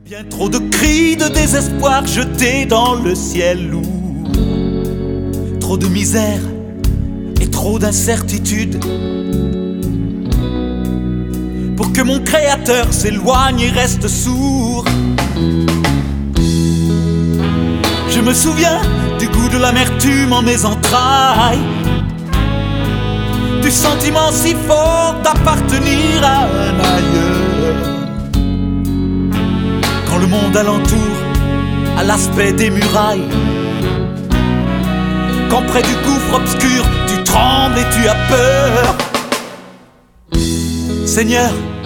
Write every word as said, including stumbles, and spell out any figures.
Bien trop de cris de désespoir jetés dans le ciel lourd. Trop de misère et trop d'incertitude pour que mon créateur s'éloigne et reste sourd. Je me souviens du goût de l'amertume en mes entrailles, du sentiment si fort d'appartenir à un ailleurs. Quand le monde alentour a l'aspect des murailles, quand près du gouffre obscur tu trembles et tu as peur. Seigneur,